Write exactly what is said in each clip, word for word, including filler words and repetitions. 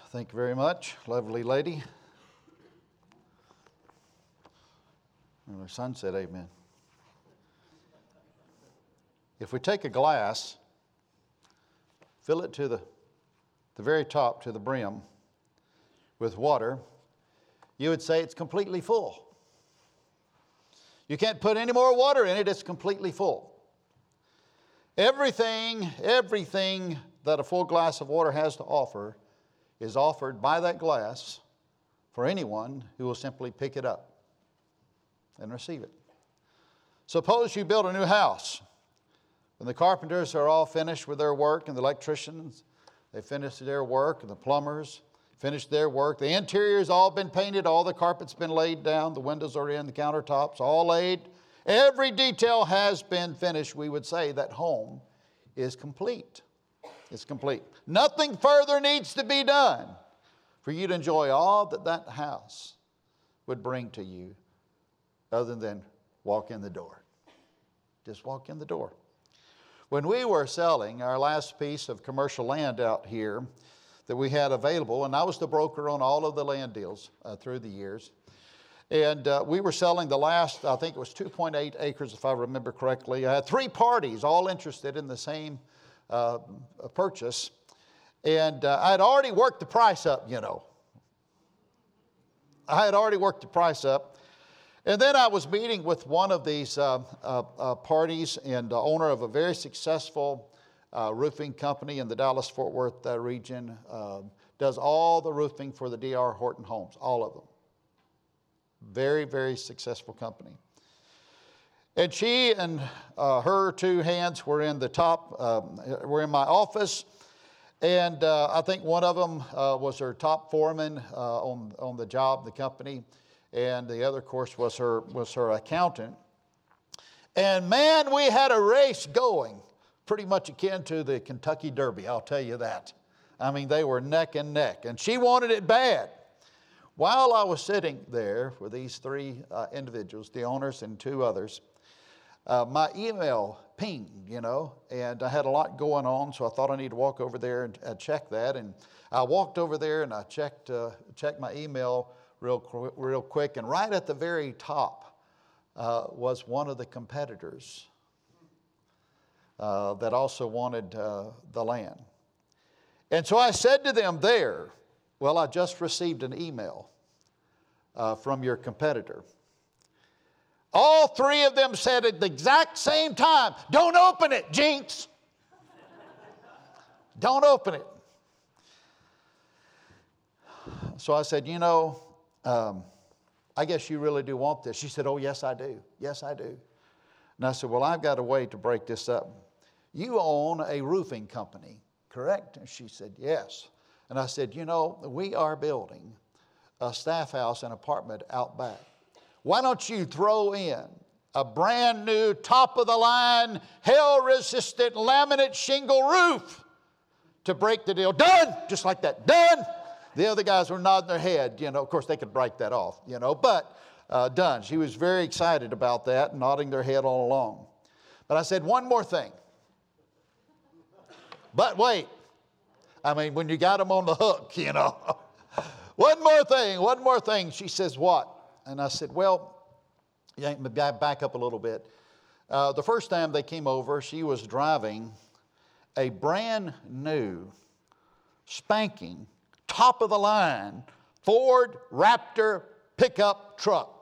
Thank you very much, lovely lady. And her son said amen. If we take a glass, fill it to the, the very top, to the brim, with water, you would say it's completely full. You can't put any more water in it, it's completely full. Everything, everything that a full glass of water has to offer is offered by that glass for anyone who will simply pick it up and receive it. Suppose you build a new house. When the carpenters are all finished with their work and the electricians, they finish their work, and the plumbers finish their work. The interior's all been painted, all the carpet's been laid down, the windows are in, the countertops all laid. Every detail has been finished. We would say that home is complete. It's complete. Nothing further needs to be done for you to enjoy all that that house would bring to you other than walk in the door. Just walk in the door. When we were selling our last piece of commercial land out here that we had available, and I was the broker on all of the land deals uh, through the years, and uh, we were selling the last, I think it was two point eight acres if I remember correctly. I had three parties all interested in the same uh, purchase, and uh, I had already worked the price up, you know. I had already worked the price up. And then I was meeting with one of these uh, uh, uh, parties and the owner of a very successful uh, roofing company in the Dallas-Fort Worth uh, region. Uh, does all the roofing for the D R Horton homes, all of them. Very, very successful company. And she and uh, her two hands were in the top, um, were in my office. And uh, I think one of them uh, was her top foreman uh, on, on the job, the company. And the other, of course, was her, was her accountant. And man, we had a race going, pretty much akin to the Kentucky Derby, I'll tell you that. I mean, they were neck and neck. And she wanted it bad. While I was sitting there with these three uh, individuals, the owners and two others, uh, my email pinged, you know, and I had a lot going on, so I thought I need to walk over there and uh, check that. And I walked over there and I checked, uh, checked my email real, real quick, and right at the very top uh, was one of the competitors uh, that also wanted uh, the land. And so I said to them there, well, I just received an email uh, from your competitor. All three of them said at the exact same time, don't open it, Jinx. Don't open it. So I said, you know, um, I guess you really do want this. She said, oh, yes, I do. Yes, I do. And I said, well, I've got a way to break this up. You own a roofing company, correct? And she said, yes. And I said, you know, we are building a staff house and apartment out back. Why don't you throw in a brand new, top-of-the-line, hail-resistant laminate shingle roof to break the deal? Done! Just like that. Done! The other guys were nodding their head. You know, of course, they could break that off, you know, but uh, done. She was very excited about that, nodding their head all along. But I said, one more thing. But wait. I mean, when you got them on the hook, you know. One more thing, one more thing. She says, what? And I said, well, back up a little bit. Uh, the first time they came over, she was driving a brand new, spanking, top of the line Ford Raptor pickup truck.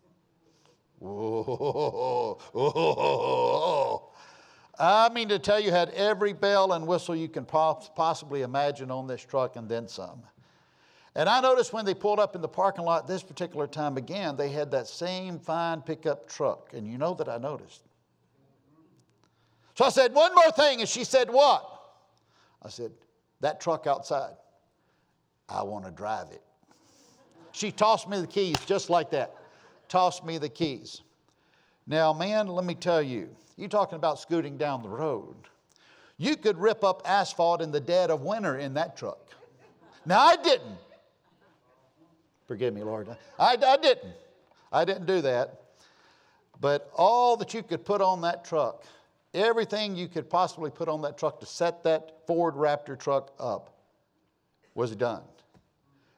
Whoa, whoa. I mean to tell you, had every bell and whistle you can possibly imagine on this truck and then some. And I noticed when they pulled up in the parking lot this particular time again, they had that same fine pickup truck. And you know that I noticed. So I said, one more thing. And she said, what? I said, that truck outside, I want to drive it. She tossed me the keys just like that. Tossed me the keys. Now, man, let me tell you, you're talking about scooting down the road. You could rip up asphalt in the dead of winter in that truck. Now, I didn't. Forgive me, Lord. I, I didn't. I didn't do that. But all that you could put on that truck, everything you could possibly put on that truck to set that Ford Raptor truck up was done.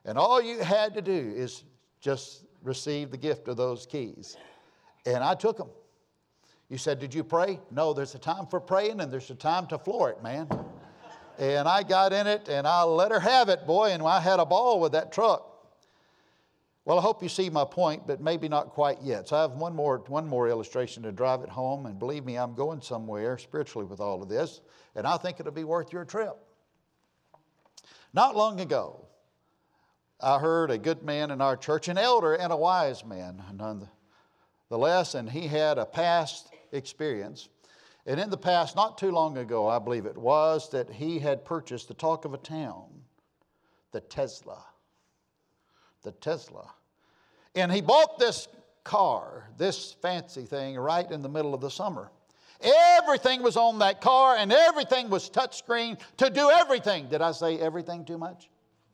And all you had to do is just receive the gift of those keys. And I took them. You said, did you pray? No, there's a time for praying and there's a time to floor it, man. And I got in it and I let her have it, boy, and I had a ball with that truck. Well, I hope you see my point, but maybe not quite yet. So I have one more, one more illustration to drive it home, and believe me, I'm going somewhere spiritually with all of this, and I think it'll be worth your trip. Not long ago, I heard a good man in our church, an elder and a wise man, nonetheless, and he had a past experience. And in the past, not too long ago, I believe it was, that he had purchased the talk of a town, the Tesla. The Tesla. And he bought this car, this fancy thing, right in the middle of the summer. Everything was on that car and everything was touchscreen to do everything. Did I say everything too much?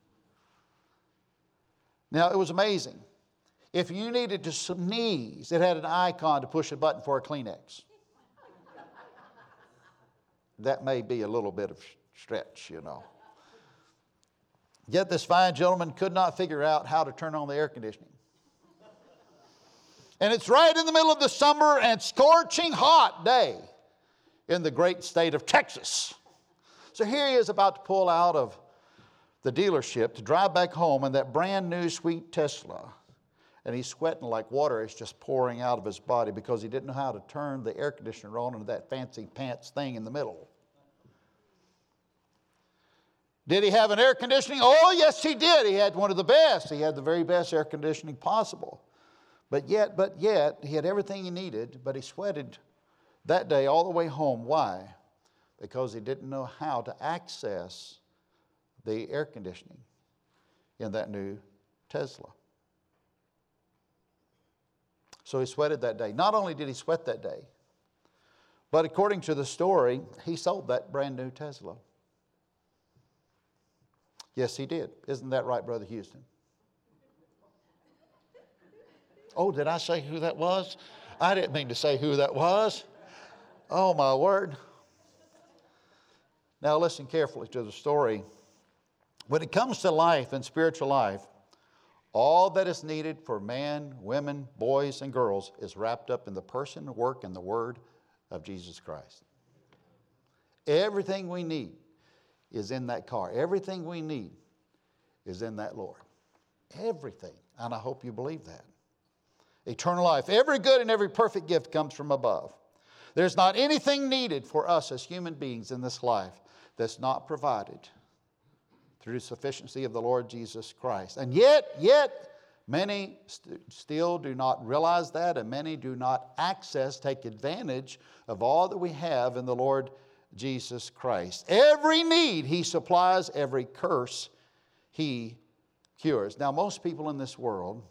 Now, it was amazing. If you needed to sneeze, it had an icon to push a button for a Kleenex. That may be a little bit of stretch, you know. Yet this fine gentleman could not figure out how to turn on the air conditioning. And it's right in the middle of the summer and scorching hot day in the great state of Texas. So here he is about to pull out of the dealership to drive back home in that brand new sweet Tesla. And he's sweating like water is just pouring out of his body because he didn't know how to turn the air conditioner on into that fancy pants thing in the middle. Did he have an air conditioning? Oh, yes, he did. He had one of the best. He had the very best air conditioning possible. But yet, but yet, he had everything he needed, but he sweated that day all the way home. Why? Because he didn't know how to access the air conditioning in that new Tesla. So he sweated that day. Not only did he sweat that day, but according to the story, he sold that brand new Tesla. Yes, he did. Isn't that right, Brother Houston? Oh, did I say who that was? I didn't mean to say who that was. Oh, my word. Now listen carefully to the story. When it comes to life and spiritual life, all that is needed for man, women, boys, and girls is wrapped up in the person, work, and the word of Jesus Christ. Everything we need is in that car. Everything we need is in that Lord. Everything. And I hope you believe that. Eternal life. Every good and every perfect gift comes from above. There's not anything needed for us as human beings in this life that's not provided through the sufficiency of the Lord Jesus Christ. And yet, yet, many st- still do not realize that, and many do not access, take advantage of all that we have in the Lord Jesus Christ. Every need He supplies, every curse He cures. Now, most people in this world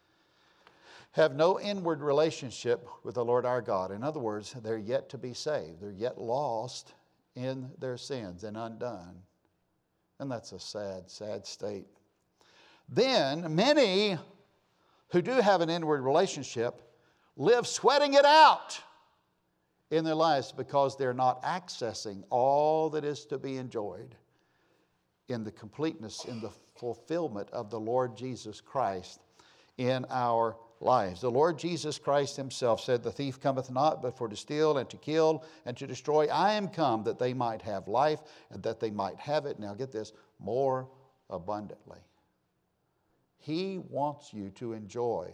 have no inward relationship with the Lord our God. In other words, they're yet to be saved. They're yet lost in their sins and undone. And that's a sad, sad state. Then, many who do have an inward relationship live sweating it out in their lives because they're not accessing all that is to be enjoyed in the completeness, in the fulfillment of the Lord Jesus Christ in our lives. The Lord Jesus Christ Himself said, "The thief cometh not but for to steal and to kill and to destroy. I am come that they might have life and that they might have it," now get this, more abundantly. He wants you to enjoy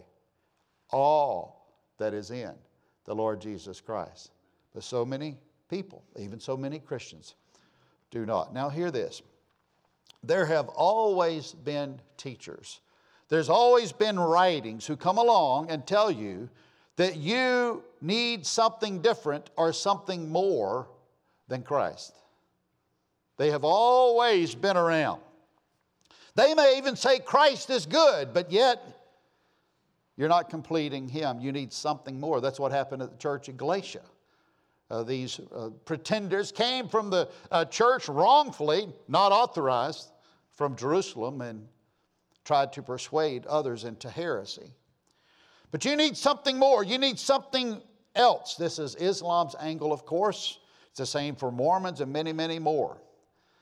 all that is in the Lord Jesus Christ. But so many people, even so many Christians, do not. Now hear this. There have always been teachers. There's always been writings who come along and tell you that you need something different or something more than Christ. They have always been around. They may even say Christ is good, but yet you're not completing Him. You need something more. That's what happened at the church in Galatia. Uh, these uh, pretenders came from the uh, church wrongfully, not authorized, from Jerusalem, and tried to persuade others into heresy. But you need something more. You need something else. This is Islam's angle, of course. It's the same for Mormons and many, many more.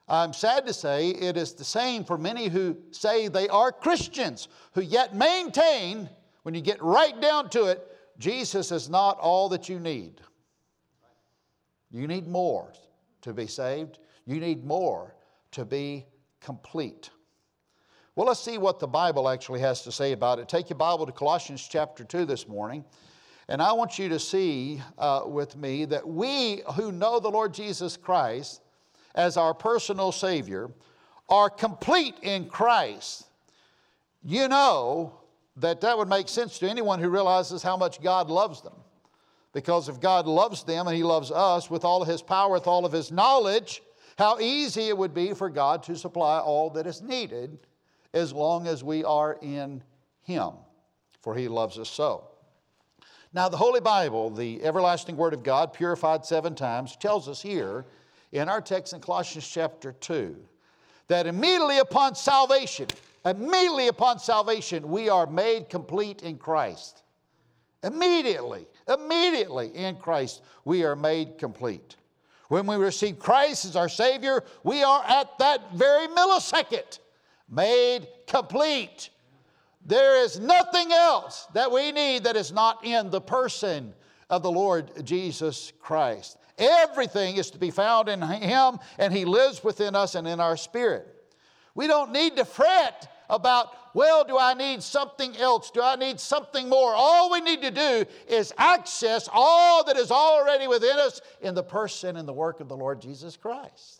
I'm sad to say it is the same for many who say they are Christians, who yet maintain, when you get right down to it, Jesus is not all that you need. You need more to be saved. You need more to be complete. Well, let's see what the Bible actually has to say about it. Take your Bible to Colossians chapter two this morning. And I want you to see uh, with me that we who know the Lord Jesus Christ as our personal Savior are complete in Christ. You know that that would make sense to anyone who realizes how much God loves them. Because if God loves them and He loves us with all of His power, with all of His knowledge, how easy it would be for God to supply all that is needed as long as we are in Him, for He loves us so. Now, the Holy Bible, the everlasting Word of God, purified seven times, tells us here in our text in Colossians chapter two that immediately upon salvation, immediately upon salvation, we are made complete in Christ. Immediately, immediately in Christ, we are made complete. When we receive Christ as our Savior, we are at that very millisecond made complete. There is nothing else that we need that is not in the person of the Lord Jesus Christ. Everything is to be found in Him, and He lives within us and in our spirit. We don't need to fret about, well, do I need something else? Do I need something more? All we need to do is access all that is already within us in the person and the work of the Lord Jesus Christ.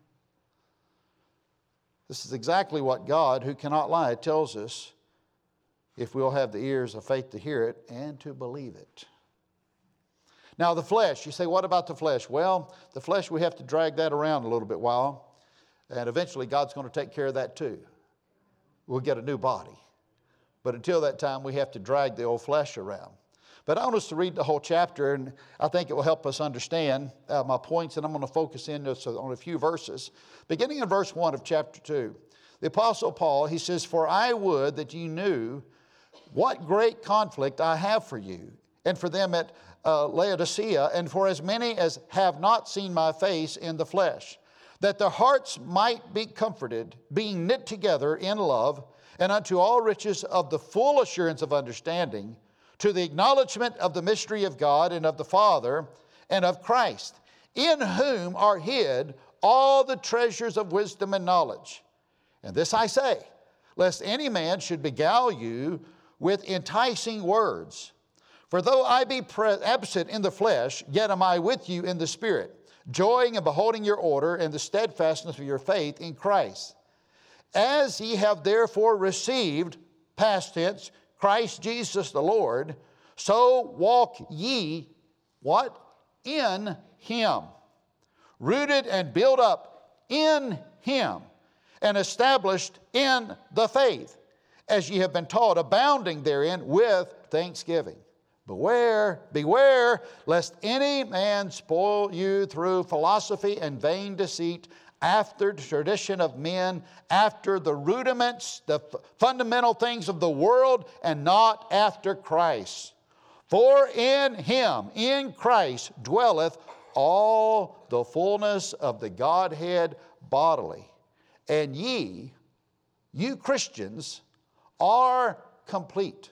This is exactly what God, who cannot lie, tells us if we'll have the ears of faith to hear it and to believe it. Now the flesh, you say, what about the flesh? Well, the flesh, we have to drag that around a little bit while, and eventually God's going to take care of that too. We'll get a new body. But until that time, we have to drag the old flesh around. But I want us to read the whole chapter, and I think it will help us understand uh, my points, and I'm going to focus in on a few verses. Beginning in verse one of chapter two, the Apostle Paul, he says, "For I would that you knew what great conflict I have for you, and for them at uh, Laodicea, and for as many as have not seen my face in the flesh, that their hearts might be comforted, being knit together in love, and unto all riches of the full assurance of understanding, to the acknowledgement of the mystery of God and of the Father and of Christ, in whom are hid all the treasures of wisdom and knowledge. And this I say, lest any man should beguile you with enticing words. For though I be pre- absent in the flesh, yet am I with you in the Spirit, joying and beholding your order and the steadfastness of your faith in Christ. As ye have therefore received, past tense, Christ Jesus the Lord, so walk ye, what? In Him. Rooted and built up in Him, and established in the faith, as ye have been taught, abounding therein with thanksgiving. Beware, beware, lest any man spoil you through philosophy and vain deceit, after the tradition of men, after the rudiments, the f- fundamental things of the world, and not after Christ. For in Him, in Christ, dwelleth all the fullness of the Godhead bodily. And ye, you Christians, are complete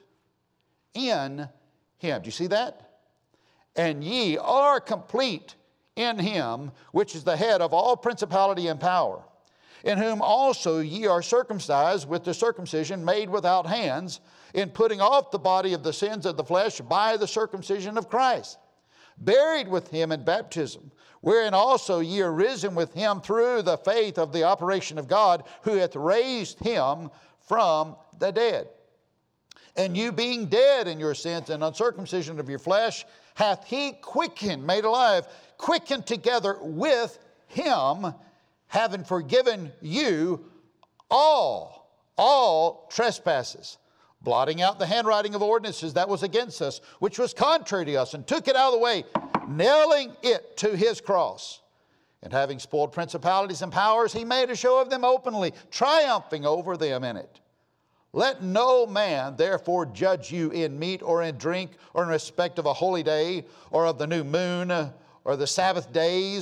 in Him. Do you see that? And ye are complete in Him, which is the head of all principality and power, in whom also ye are circumcised with the circumcision made without hands, in putting off the body of the sins of the flesh by the circumcision of Christ, buried with Him in baptism, wherein also ye are risen with Him through the faith of the operation of God, who hath raised Him from the dead. And you being dead in your sins and uncircumcision of your flesh, hath He quickened, made alive, quickened together with Him, having forgiven you all, all trespasses, blotting out the handwriting of ordinances that was against us, which was contrary to us, and took it out of the way, nailing it to His cross. And having spoiled principalities and powers, He made a show of them openly, triumphing over them in it. Let no man therefore judge you in meat or in drink, or in respect of a holy day, or of the new moon, or the Sabbath days,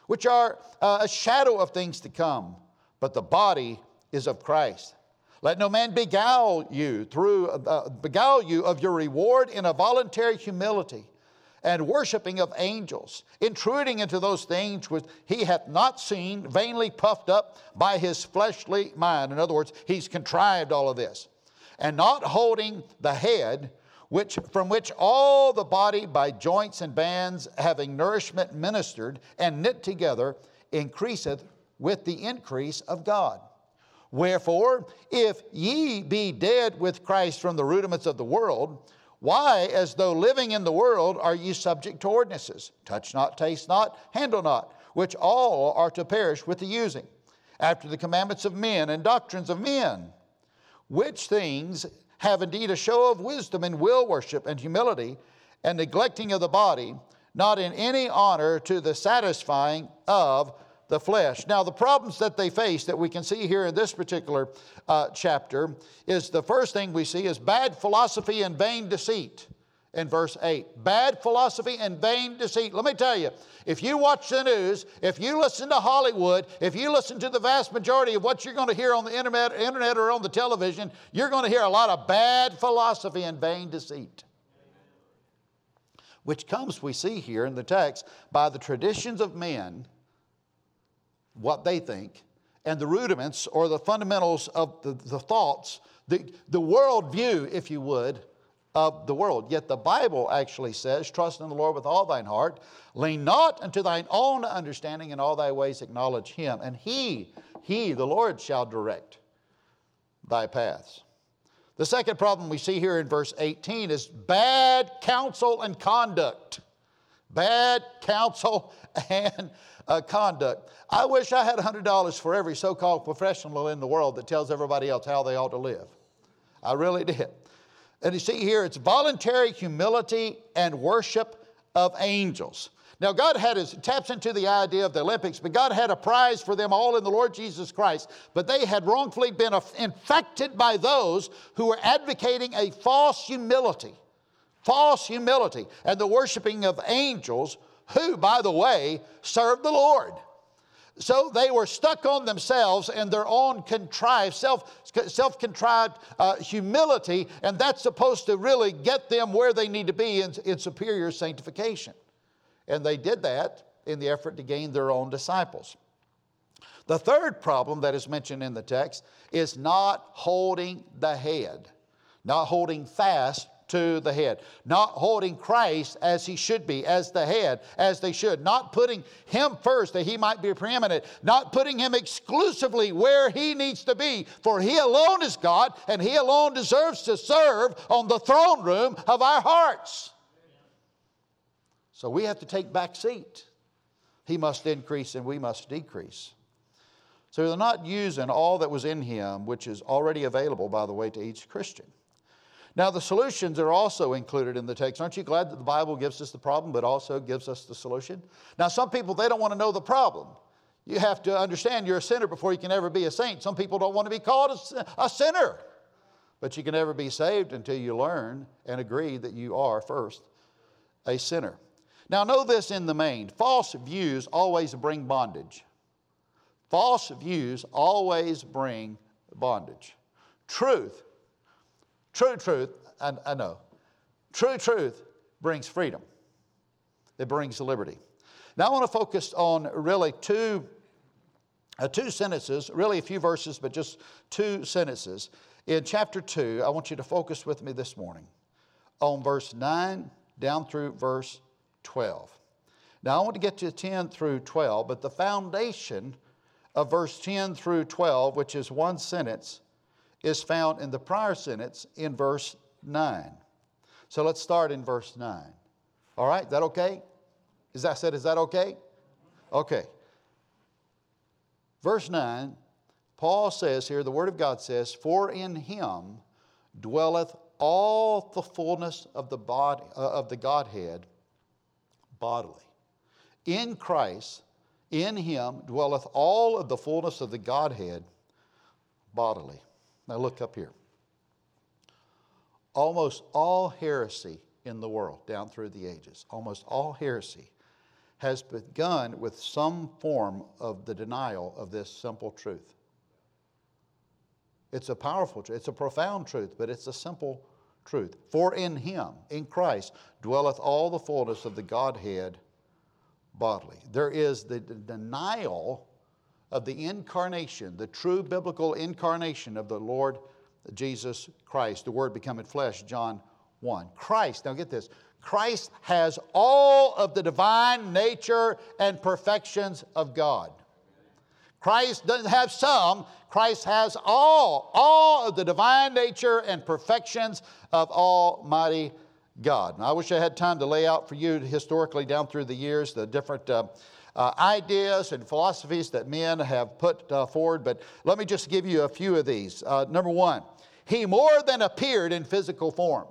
which are uh, a shadow of things to come, but the body is of Christ. Let no man beguile you through uh, beguile you of your reward in a voluntary humility and worshiping of angels, intruding into those things which he hath not seen, vainly puffed up by his fleshly mind. In other words, he's contrived all of this. And not holding the head, which from which all the body by joints and bands, having nourishment ministered and knit together, increaseth with the increase of God. Wherefore, if ye be dead with Christ from the rudiments of the world, why, as though living in the world, are ye subject to ordinances? Touch not, taste not, handle not, which all are to perish with the using, after the commandments of men and doctrines of men, which things have indeed a show of wisdom and will worship and humility, and neglecting of the body, not in any honor to the satisfying of the flesh. Now, the problems that they face that we can see here in this particular uh, chapter is the first thing we see is bad philosophy and vain deceit in verse eight. Bad philosophy and vain deceit. Let me tell you, if you watch the news, if you listen to Hollywood, if you listen to the vast majority of what you're going to hear on the internet, internet or on the television, you're going to hear a lot of bad philosophy and vain deceit, which comes, we see here in the text, by the traditions of men, what they think, and the rudiments or the fundamentals of the, the thoughts, the, the world view, if you would, of the world. Yet the Bible actually says, trust in the Lord with all thine heart, lean not unto thine own understanding, in all thy ways acknowledge him, and he, he, the Lord, shall direct thy paths. The second problem we see here in verse eighteen is bad counsel and conduct. Bad counsel and uh, conduct. I wish I had one hundred dollars for every so-called professional in the world that tells everybody else how they ought to live. I really did. And you see here, it's voluntary humility and worship of angels. Now, God had his, taps into the idea of the Olympics, but God had a prize for them all in the Lord Jesus Christ. But they had wrongfully been infected by those who were advocating a false humility. False humility and the worshiping of angels who, by the way, served the Lord. So they were stuck on themselves and their own contrived, self, self-contrived uh, humility, and that's supposed to really get them where they need to be in, in superior sanctification. And they did that in the effort to gain their own disciples. The third problem that is mentioned in the text is not holding the head, not holding fast to the head, not holding Christ as he should be, as the head, as they should, not putting him first that he might be preeminent, not putting him exclusively where he needs to be, for he alone is God and he alone deserves to serve on the throne room of our hearts. So we have to take back seat. He must increase and we must decrease. So they're not using all that was in him, which is already available, by the way, to each Christian. Now, the solutions are also included in the text. Aren't you glad that the Bible gives us the problem, but also gives us the solution? Now, some people, they don't want to know the problem. You have to understand you're a sinner before you can ever be a saint. Some people don't want to be called a, a sinner. But you can never be saved until you learn and agree that you are first a sinner. Now, know this in the main. False views always bring bondage. False views always bring bondage. Truth, true truth, I, I know. True truth brings freedom. It brings liberty. Now, I want to focus on really two, uh, two sentences, really a few verses, but just two sentences. In chapter two, I want you to focus with me this morning on verse nine down through verse twelve. Now, I want to get to ten through twelve, but the foundation of verse ten through twelve, which is one sentence, is found in the prior sentence in verse nine. So let's start in verse nine. All right, is that okay? Is that said, is that okay? Okay. Verse nine, Paul says here, the Word of God says, "For in him dwelleth all the fullness of the body uh, of the Godhead bodily. In Christ, in him dwelleth all of the fullness of the Godhead bodily." Now look up here. Almost all heresy in the world down through the ages, almost all heresy has begun with some form of the denial of this simple truth. It's a powerful truth. It's a profound truth, but it's a simple truth. For in him, in Christ, dwelleth all the fullness of the Godhead bodily. There is the denial of the incarnation, the true biblical incarnation of the Lord Jesus Christ, the Word becoming flesh, John one. Christ, now get this, Christ has all of the divine nature and perfections of God. Christ doesn't have some, Christ has all, all of the divine nature and perfections of Almighty God. Now, I wish I had time to lay out for you historically down through the years the different uh, uh, ideas and philosophies that men have put uh, forward, but let me just give you a few of these. Uh, number one, he more than appeared in physical form.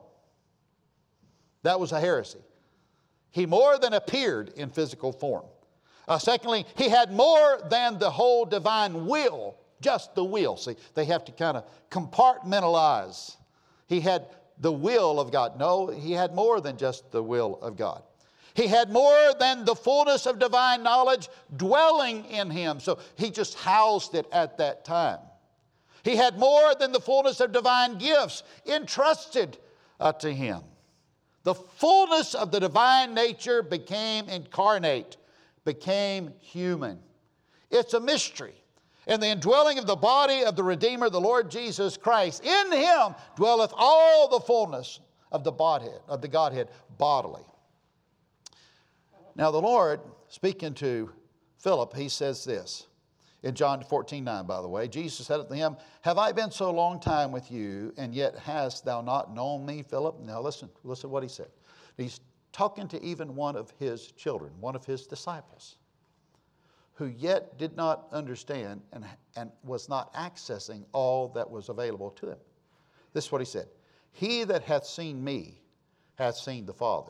That was a heresy. He more than appeared in physical form. Uh, secondly, he had more than the whole divine will, just the will. See, they have to kind of compartmentalize. He had the will of God. No, he had more than just the will of God. He had more than the fullness of divine knowledge dwelling in him. So he just housed it at that time. He had more than the fullness of divine gifts entrusted uh, to him. The fullness of the divine nature became incarnate, became human. It's a mystery. And the indwelling of the body of the Redeemer, the Lord Jesus Christ, in him dwelleth all the fullness of the Godhead, of the Godhead bodily. Now the Lord, speaking to Philip, he says this. In John fourteen nine, by the way, Jesus said unto him, have I been so long time with you, and yet hast thou not known me, Philip? Now listen, listen to what he said. He's talking to even one of his children, one of his disciples, who yet did not understand and, and was not accessing all that was available to him. This is what he said. He that hath seen me hath seen the Father.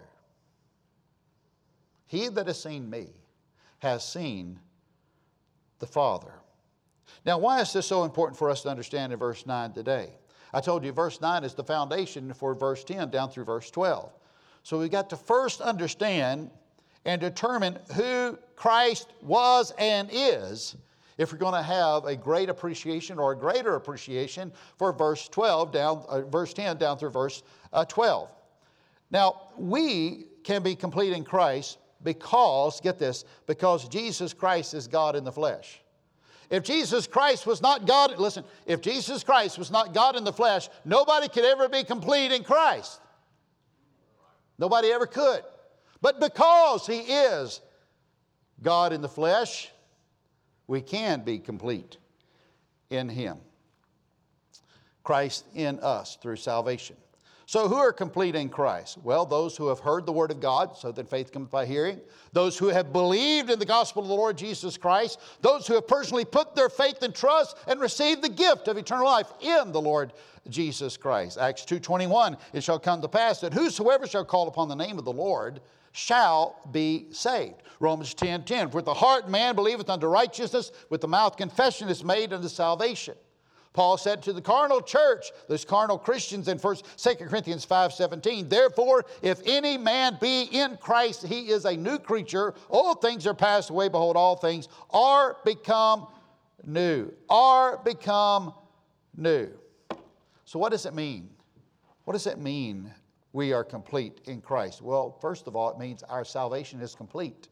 He that has seen me has seen the Father. Now, why is this so important for us to understand in verse nine today? I told you verse nine is the foundation for verse ten down through verse twelve. So we've got to first understand and determine who Christ was and is if we're going to have a great appreciation or a greater appreciation for verse twelve down, uh, verse ten down through verse uh, twelve. Now, we can be complete in Christ because, get this, because Jesus Christ is God in the flesh. If Jesus Christ was not God, listen, if Jesus Christ was not God in the flesh, nobody could ever be complete in Christ. Nobody ever could. But because he is God in the flesh, we can be complete in him. Christ in us through salvation. So who are complete in Christ? Well, those who have heard the word of God, so that faith comes by hearing. Those who have believed in the gospel of the Lord Jesus Christ. Those who have personally put their faith and trust and received the gift of eternal life in the Lord Jesus Christ. Acts two twenty-one, it shall come to pass that whosoever shall call upon the name of the Lord shall be saved. Romans ten ten, for with the heart man believeth unto righteousness, with the mouth confession is made unto salvation. Paul said to the carnal church, those carnal Christians in Second Corinthians five seventeen, therefore, if any man be in Christ, he is a new creature. All things are passed away. Behold, all things are become new. Are become new. So what does it mean? What does it mean we are complete in Christ? Well, first of all, it means our salvation is complete.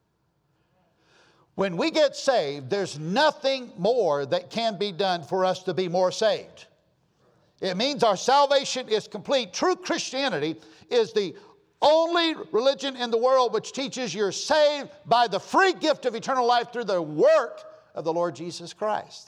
When we get saved, there's nothing more that can be done for us to be more saved. It means our salvation is complete. True Christianity is the only religion in the world which teaches you're saved by the free gift of eternal life through the work of the Lord Jesus Christ.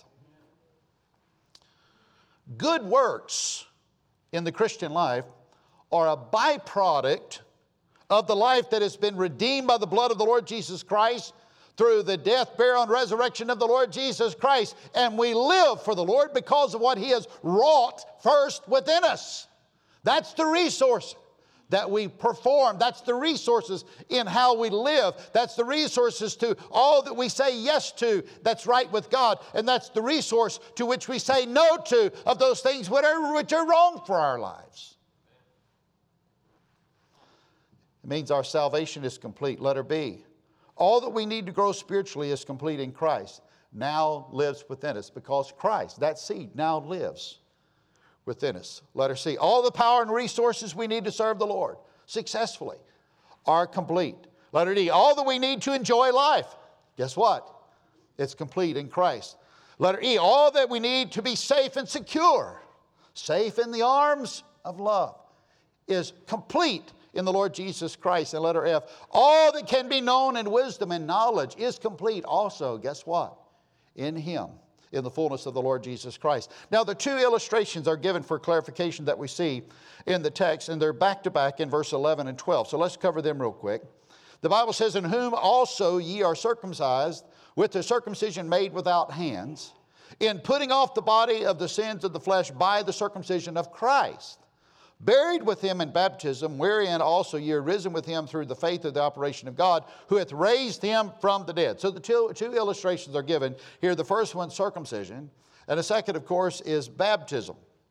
Good works in the Christian life are a byproduct of the life that has been redeemed by the blood of the Lord Jesus Christ through the death, burial, and resurrection of the Lord Jesus Christ. And we live for the Lord because of what he has wrought first within us. That's the resource that we perform. That's the resources in how we live. That's the resources to all that we say yes to that's right with God. And that's the resource to which we say no to of those things which are, which are wrong for our lives. It means our salvation is complete. Letter B. All that we need to grow spiritually is complete in Christ. Now lives within us because Christ, that seed, now lives within us. Letter C, all the power and resources we need to serve the Lord successfully are complete. Letter D, all that we need to enjoy life, guess what? It's complete in Christ. Letter E, all that we need to be safe and secure, safe in the arms of love, is complete in the Lord Jesus Christ. And letter F, all that can be known in wisdom and knowledge is complete also, guess what? In Him, in the fullness of the Lord Jesus Christ. Now the two illustrations are given for clarification that we see in the text, and they're back to back in verse eleven and twelve. So let's cover them real quick. The Bible says, in whom also ye are circumcised with the circumcision made without hands, in putting off the body of the sins of the flesh by the circumcision of Christ, buried with Him in baptism, wherein also ye are risen with Him through the faith of the operation of God, who hath raised Him from the dead. So the two, two illustrations are given here. The first one, circumcision, and the second, of course, is baptism.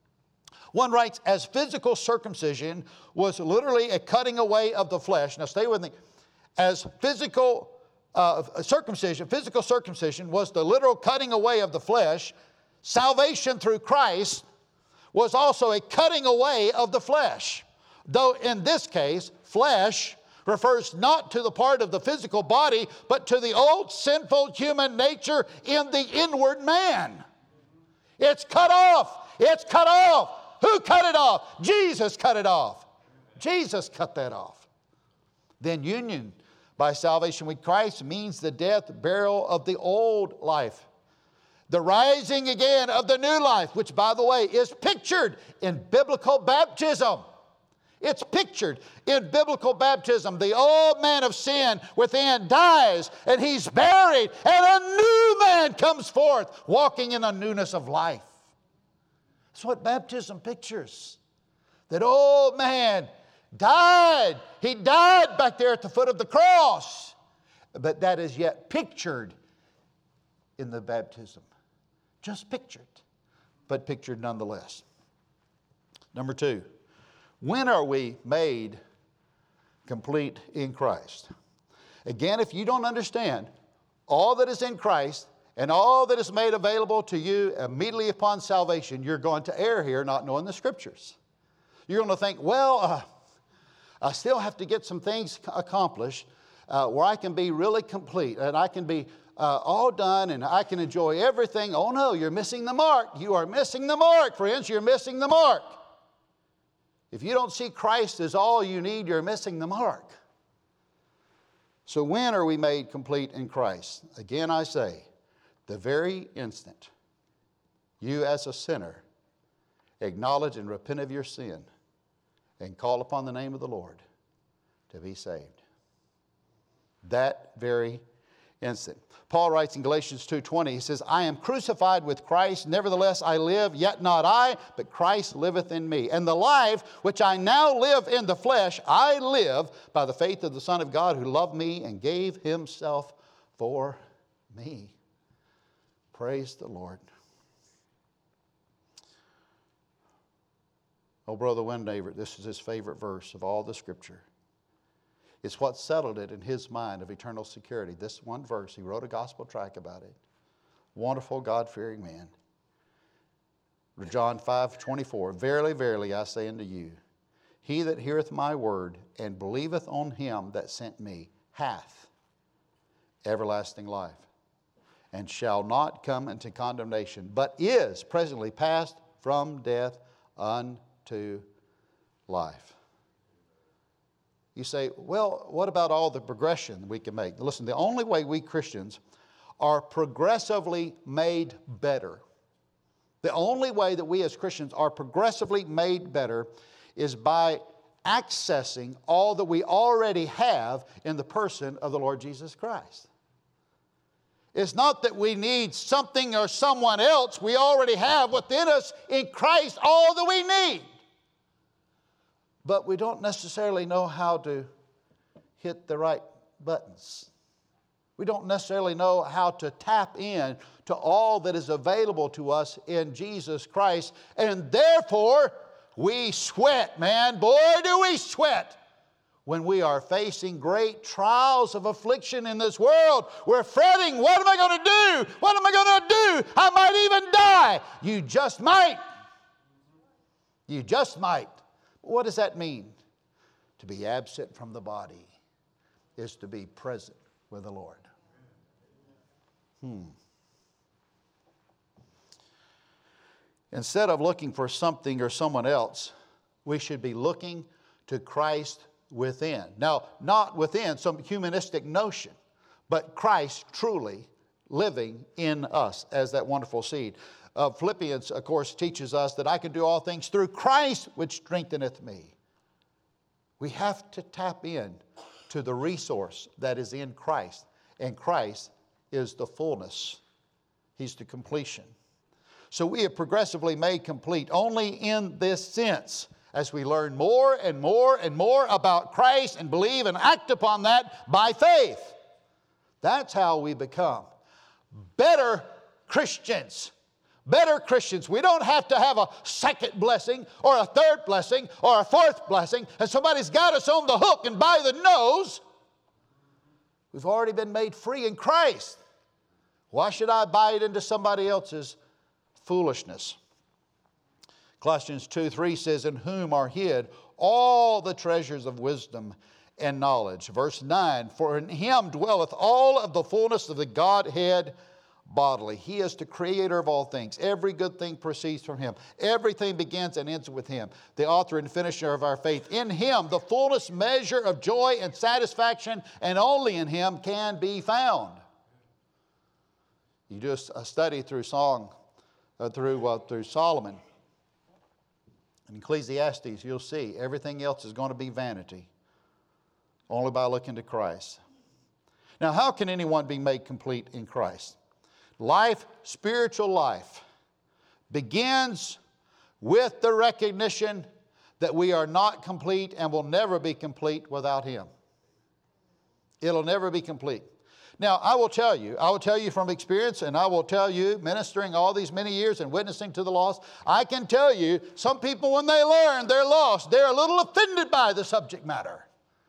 One writes, as physical circumcision was literally a cutting away of the flesh. Now stay with me. As physical uh, circumcision, physical circumcision was the literal cutting away of the flesh, salvation through Christ was also a cutting away of the flesh. Though in this case, flesh refers not to the part of the physical body, but to the old sinful human nature in the inward man. It's cut off. It's cut off. Who cut it off? Jesus cut it off. Jesus cut that off. Then union by salvation with Christ means the death, burial of the old life. The rising again of the new life, which, by the way, is pictured in biblical baptism. It's pictured in biblical baptism. The old man of sin within dies, and he's buried, and a new man comes forth, walking in a newness of life. That's what baptism pictures. That old man died. He died back there at the foot of the cross. But that is yet pictured in the baptism. Just pictured, but pictured nonetheless. Number two, when are we made complete in Christ? Again, if you don't understand all that is in Christ and all that is made available to you immediately upon salvation, you're going to err here not knowing the Scriptures. You're going to think, well, uh, I still have to get some things accomplished uh, where I can be really complete and I can be Uh, all done and I can enjoy everything. Oh no, you're missing the mark. You are missing the mark, friends. You're missing the mark. If you don't see Christ as all you need, you're missing the mark. So when are we made complete in Christ? Again, I say, the very instant you as a sinner acknowledge and repent of your sin and call upon the name of the Lord to be saved. That very instant. Paul writes in Galatians two twenty, he says, I am crucified with Christ, nevertheless I live, yet not I, but Christ liveth in me. And the life which I now live in the flesh, I live by the faith of the Son of God who loved me and gave Himself for me. Praise the Lord. Oh, Brother Wendaver, this is his favorite verse of all the Scripture. It's what settled it in his mind of eternal security. This one verse, he wrote a gospel tract about it. Wonderful, God-fearing man. John five twenty-four, verily, verily, I say unto you, he that heareth my word and believeth on Him that sent me hath everlasting life, and shall not come into condemnation, but is presently passed from death unto life. You say, well, what about all the progression we can make? Listen, the only way we Christians are progressively made better, the only way that we as Christians are progressively made better is by accessing all that we already have in the person of the Lord Jesus Christ. It's not that we need something or someone else. We already have within us in Christ all that we need. But we don't necessarily know how to hit the right buttons. We don't necessarily know how to tap in to all that is available to us in Jesus Christ. And therefore, we sweat, man. Boy, do we sweat when we are facing great trials of affliction in this world. We're fretting, what am I going to do? What am I going to do? I might even die. You just might. You just might. What does that mean? To be absent from the body is to be present with the Lord. Hmm. Instead of looking for something or someone else, we should be looking to Christ within. Now, not within some humanistic notion, but Christ truly living in us as that wonderful seed. Uh, Philippians, of course, teaches us that I can do all things through Christ which strengtheneth me. We have to tap in to the resource that is in Christ. And Christ is the fullness. He's the completion. So we are progressively made complete only in this sense as we learn more and more and more about Christ and believe and act upon that by faith. That's how we become better Christians. Better Christians. We don't have to have a second blessing or a third blessing or a fourth blessing and somebody's got us on the hook and by the nose. We've already been made free in Christ. Why should I buy it into somebody else's foolishness? Colossians two three says, in whom are hid all the treasures of wisdom and knowledge. Verse nine, for in him dwelleth all of the fullness of the Godhead bodily. He is the creator of all things. Every good thing proceeds from him. Everything begins and ends with him, the author and finisher of our faith. In him, the fullest measure of joy and satisfaction, and only in him can be found. You do a study through song, uh, through, uh, through Solomon. In Ecclesiastes, you'll see everything else is going to be vanity, only by looking to Christ. Now, how can anyone be made complete in Christ? Life, spiritual life, begins with the recognition that we are not complete and will never be complete without Him. It'll never be complete. Now, I will tell you, I will tell you from experience, and I will tell you, ministering all these many years and witnessing to the lost, I can tell you, some people when they learn they're lost, they're a little offended by the subject matter.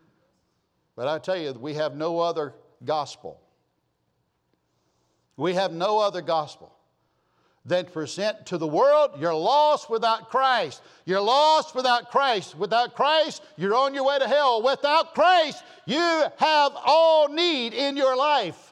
But I tell you, we have no other gospel. We have no other gospel than to present to the world, you're lost without Christ. You're lost without Christ. Without Christ, you're on your way to hell. Without Christ, you have all need in your life.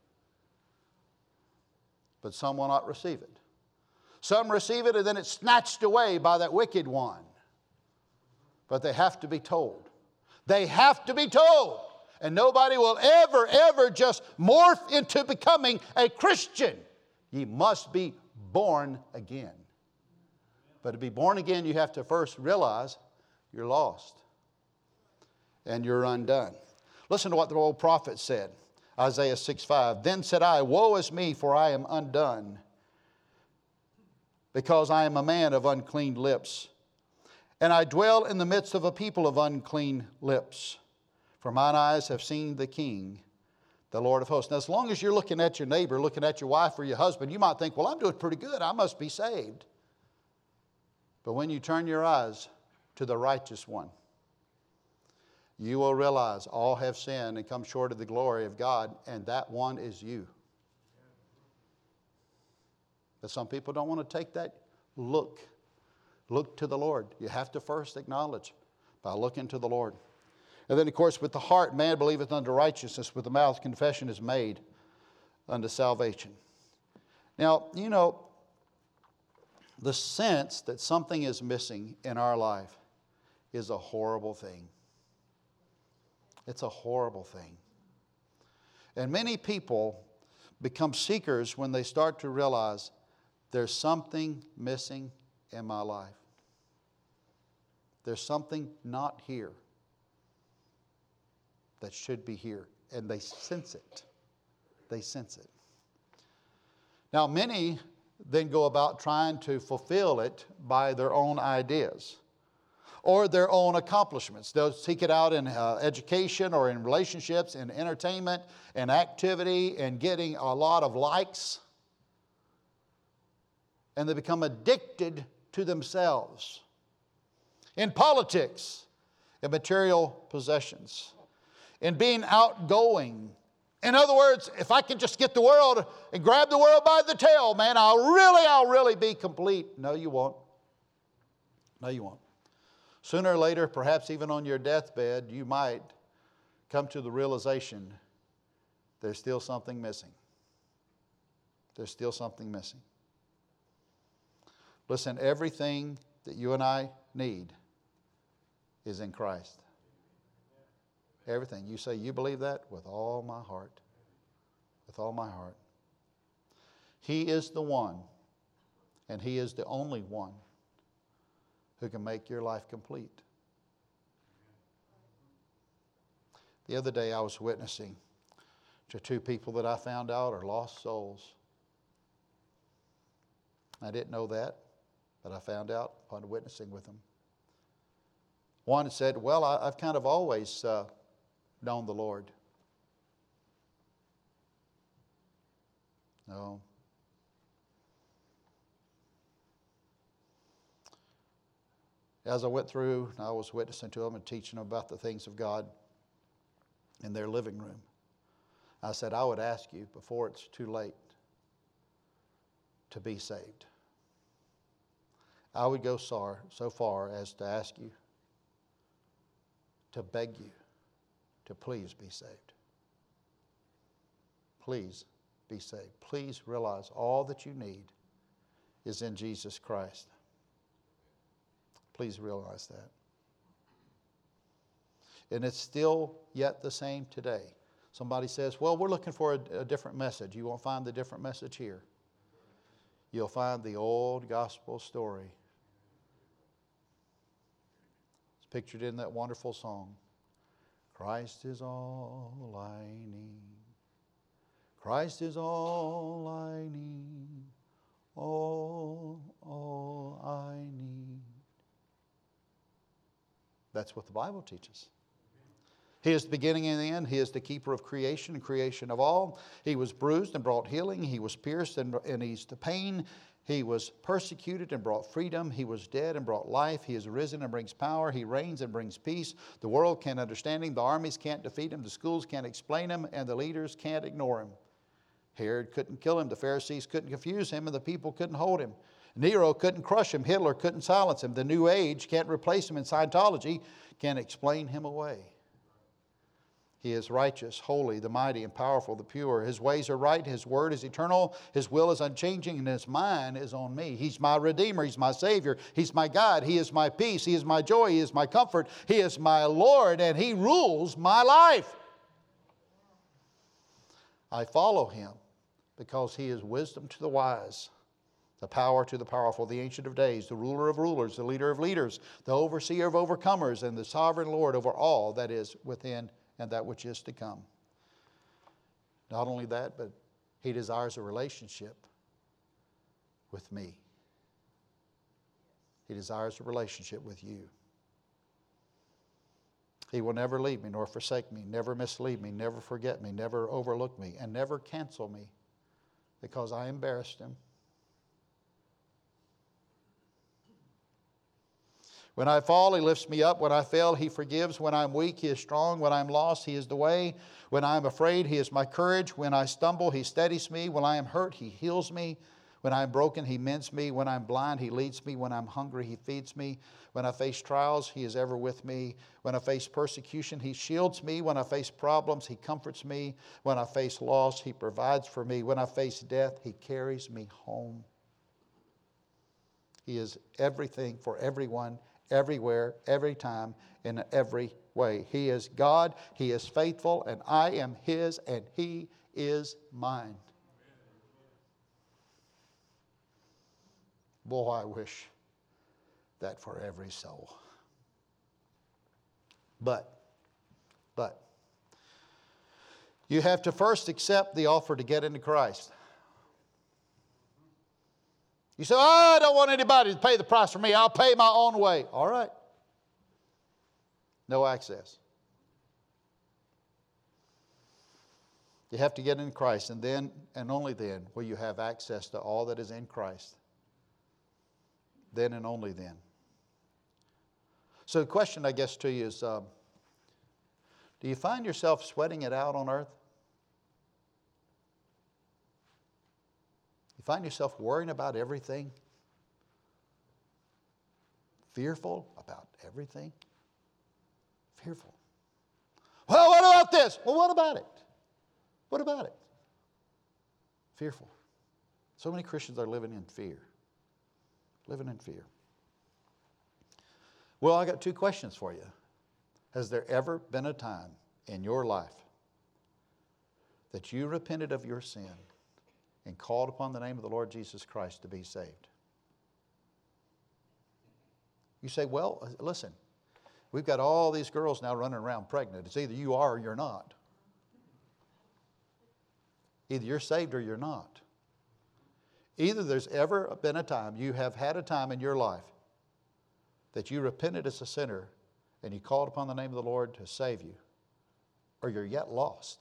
But some will not receive it. Some receive it and then it's snatched away by that wicked one. But they have to be told. They have to be told. And nobody will ever, ever just morph into becoming a Christian. Ye must be born again. But to be born again, you have to first realize you're lost. And you're undone. Listen to what the old prophet said. Isaiah six five. Then said I, woe is me, for I am undone, because I am a man of unclean lips, and I dwell in the midst of a people of unclean lips. For mine eyes have seen the King, the Lord of hosts. Now, as long as you're looking at your neighbor, looking at your wife or your husband, you might think, well, I'm doing pretty good. I must be saved. But when you turn your eyes to the righteous one, you will realize all have sinned and come short of the glory of God, and that one is you. But some people don't want to take that look. Look to the Lord. You have to first acknowledge by looking to the Lord. And then, of course, with the heart, man believeth unto righteousness. With the mouth, confession is made unto salvation. Now, you know, the sense that something is missing in our life is a horrible thing. It's a horrible thing. And many people become seekers when they start to realize there's something missing in my life. There's something not here that should be here. And they sense it. They sense it. Now, many then go about trying to fulfill it by their own ideas or their own accomplishments. They'll seek it out in uh, education or in relationships, in entertainment and activity, and getting a lot of likes. And they become addicted to themselves. In politics, in material possessions, in being outgoing. In other words, if I can just get the world and grab the world by the tail, man, I'll really, I'll really be complete. No, you won't. No, you won't. Sooner or later, perhaps even on your deathbed, you might come to the realization there's still something missing. There's still something missing. Listen, everything that you and I need is in Christ. Everything. You say, you believe that? With all my heart. With all my heart. He is the one, and He is the only one who can make your life complete. The other day I was witnessing to two people that I found out are lost souls. I didn't know that, but I found out upon witnessing with them. One said, well, I, I've kind of always uh, known the Lord. No. As I went through, I was witnessing to them and teaching them about the things of God in their living room. I said, I would ask you before it's too late to be saved. I would go so, so far as to ask you, to beg you, to please be saved. Please be saved. Please realize all that you need is in Jesus Christ. Please realize that. And it's still yet the same today. Somebody says, well, we're looking for a, a different message. You won't find the different message here. You'll find the old gospel story. It's pictured in that wonderful song. Christ is all I need. Christ is all I need. All, all I need. That's what the Bible teaches. He is the beginning and the end. He is the keeper of creation and creation of all. He was bruised and brought healing. He was pierced and, and eased the pain. He was persecuted and brought freedom. He was dead and brought life. He is risen and brings power. He reigns and brings peace. The world can't understand Him. The armies can't defeat Him. The schools can't explain Him. And the leaders can't ignore Him. Herod couldn't kill Him. The Pharisees couldn't confuse Him. And the people couldn't hold Him. Nero couldn't crush Him. Hitler couldn't silence Him. The New Age can't replace Him. And Scientology can't explain Him away. He is righteous, holy, the mighty, and powerful, the pure. His ways are right. His word is eternal. His will is unchanging, and His mind is on me. He's my Redeemer. He's my Savior. He's my God. He is my peace. He is my joy. He is my comfort. He is my Lord, and He rules my life. I follow Him because He is wisdom to the wise, the power to the powerful, the Ancient of Days, the ruler of rulers, the leader of leaders, the overseer of overcomers, and the sovereign Lord over all that is within and that which is to come. Not only that, but He desires a relationship with me. He desires a relationship with you. He will never leave me nor forsake me, never mislead me, never forget me, never overlook me, and never cancel me because I embarrassed Him. When I fall, He lifts me up. When I fail, He forgives. When I'm weak, He is strong. When I'm lost, He is the way. When I'm afraid, He is my courage. When I stumble, He steadies me. When I am hurt, He heals me. When I am broken, He mends me. When I'm blind, He leads me. When I'm hungry, He feeds me. When I face trials, He is ever with me. When I face persecution, He shields me. When I face problems, He comforts me. When I face loss, He provides for me. When I face death, He carries me home. He is everything for everyone, everywhere, every time, in every way. He is God, He is faithful, and I am His, and He is mine. Boy, I wish that for every soul. But, but, you have to first accept the offer to get into Christ. You say, oh, I don't want anybody to pay the price for me. I'll pay my own way. All right. No access. You have to get in Christ, and then, and only then, will you have access to all that is in Christ. Then and only then. So the question, I guess, to you is, um, do you find yourself sweating it out on earth? You find yourself worrying about everything? Fearful about everything? Fearful. Well, what about this? Well, what about it? What about it? Fearful. So many Christians are living in fear. Living in fear. Well, I got two questions for you. Has there ever been a time in your life that you repented of your sin and called upon the name of the Lord Jesus Christ to be saved? You say, well, listen, we've got all these girls now running around pregnant. It's either you are or you're not. Either you're saved or you're not. Either there's ever been a time, you have had a time in your life that you repented as a sinner and you called upon the name of the Lord to save you, or you're yet lost.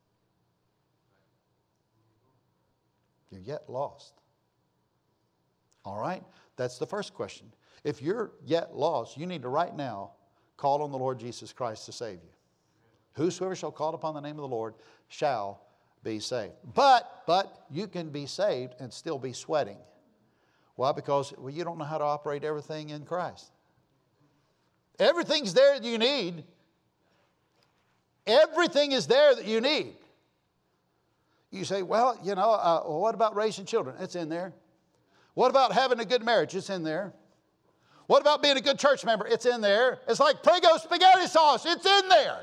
You're yet lost. All right? That's the first question. If you're yet lost, you need to right now call on the Lord Jesus Christ to save you. Whosoever shall call upon the name of the Lord shall be saved. But, but you can be saved and still be sweating. Why? Because well, you don't know how to operate everything in Christ. Everything's there that you need. Everything is there that you need. You say, well, you know, uh, well, what about raising children? It's in there. What about having a good marriage? It's in there. What about being a good church member? It's in there. It's like Prego spaghetti sauce. It's in there.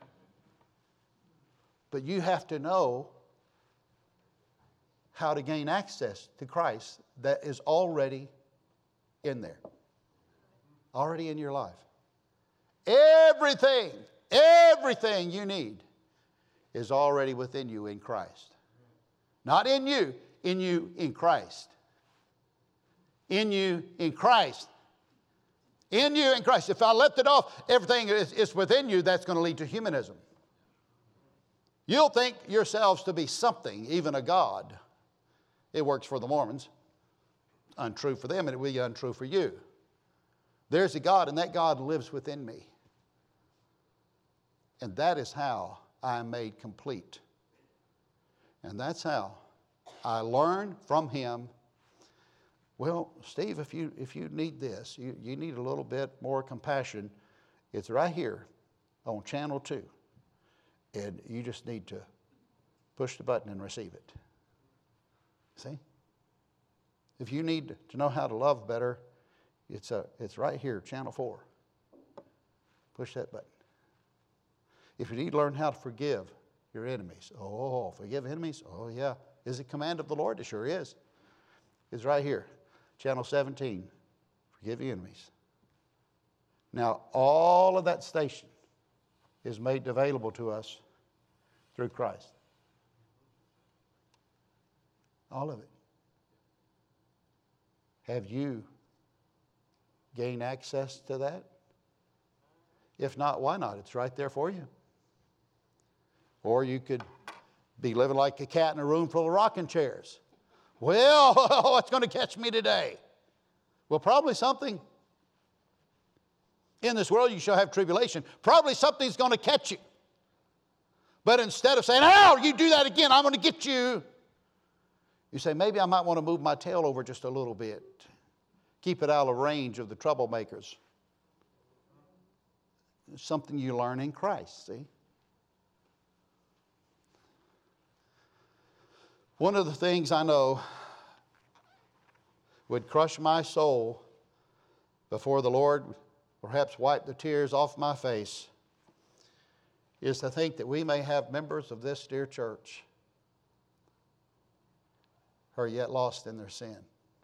But you have to know how to gain access to Christ that is already in there. Already in your life. Everything, everything you need is already within you in Christ. Not in you, in you in Christ. In you in Christ. In you in Christ. If I left it off, everything is, is within you, that's going to lead to humanism. You'll think yourselves to be something, even a God. It works for the Mormons. Untrue for them, and it will be untrue for you. There's a God, and that God lives within me. And that is how I am made complete. And that's how I learn from Him. Well, Steve, if you if you need this, you, you need a little bit more compassion, it's right here on channel two. And you just need to push the button and receive it. See? If you need to know how to love better, it's a it's right here, channel four. Push that button. If you need to learn how to forgive your enemies, oh, forgive enemies? Oh, yeah. Is it command of the Lord? It sure is. It's right here. Channel seventeen, forgive your enemies. Now, all of that station is made available to us through Christ. All of it. Have you gained access to that? If not, why not? It's right there for you. Or you could be living like a cat in a room full of rocking chairs. Well, what's going to catch me today? Well, probably something. In this world you shall have tribulation. Probably something's going to catch you. But instead of saying, "Oh, you do that again, I'm going to get you," you say, maybe I might want to move my tail over just a little bit. Keep it out of range of the troublemakers. It's something you learn in Christ, see? One of the things I know would crush my soul before the Lord perhaps wipe the tears off my face is to think that we may have members of this dear church who are yet lost in their sin.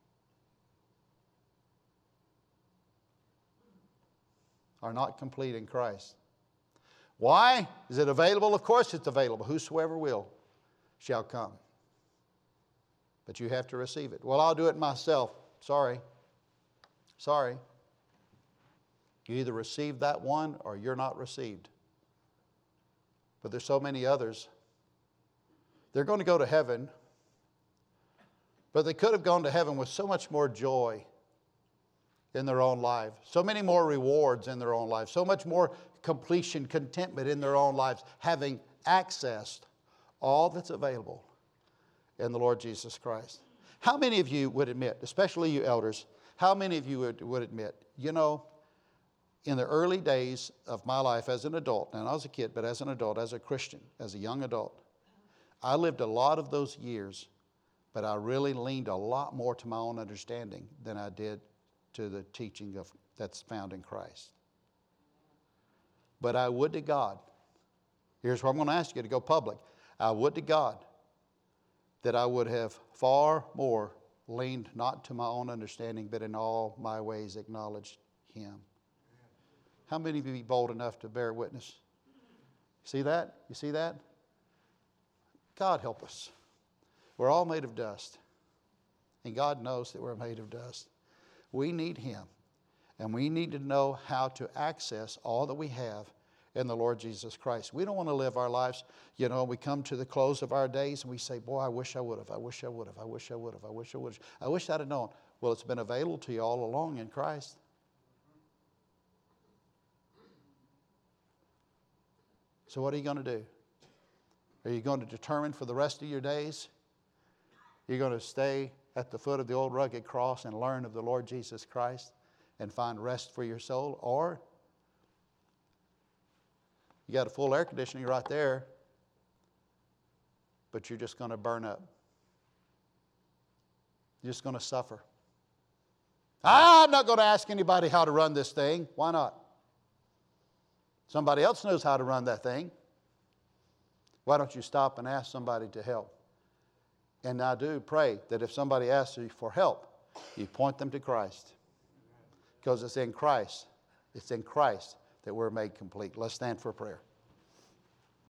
Are not complete in Christ. Why? Is it available? Of course it's available. Whosoever will shall come. But you have to receive it. Well, I'll do it myself. Sorry. Sorry. You either receive that one or you're not received. But there's so many others. They're going to go to heaven. But they could have gone to heaven with so much more joy in their own life, so many more rewards in their own life, so much more completion, contentment in their own lives, having accessed all that's available in the Lord Jesus Christ. How many of you would admit, especially you elders, how many of you would, would admit, you know, in the early days of my life as an adult, and I was a kid, but as an adult, as a Christian, as a young adult, I lived a lot of those years, but I really leaned a lot more to my own understanding than I did to the teaching of that's found in Christ. But I would to God, here's where I'm going to ask you to go public. I would to God that I would have far more leaned not to my own understanding, but in all my ways acknowledged Him. How many of you be bold enough to bear witness? See that? You see that? God help us. We're all made of dust. And God knows that we're made of dust. We need Him. And we need to know how to access all that we have in the Lord Jesus Christ. We don't want to live our lives, you know, we come to the close of our days and we say, boy, I wish I would have, I wish I would have, I wish I would have, I wish I would have. I wish I'd have known. Well, it's been available to you all along in Christ. So what are you going to do? Are you going to determine for the rest of your days? You're going to stay at the foot of the old rugged cross and learn of the Lord Jesus Christ and find rest for your soul? Or you got a full air conditioning right there, but you're just going to burn up. You're just going to suffer. I'm not going to ask anybody how to run this thing. Why not? Somebody else knows how to run that thing. Why don't you stop and ask somebody to help? And I do pray that if somebody asks you for help, you point them to Christ. Because it's in Christ. It's in Christ that we're made complete. Let's stand for prayer.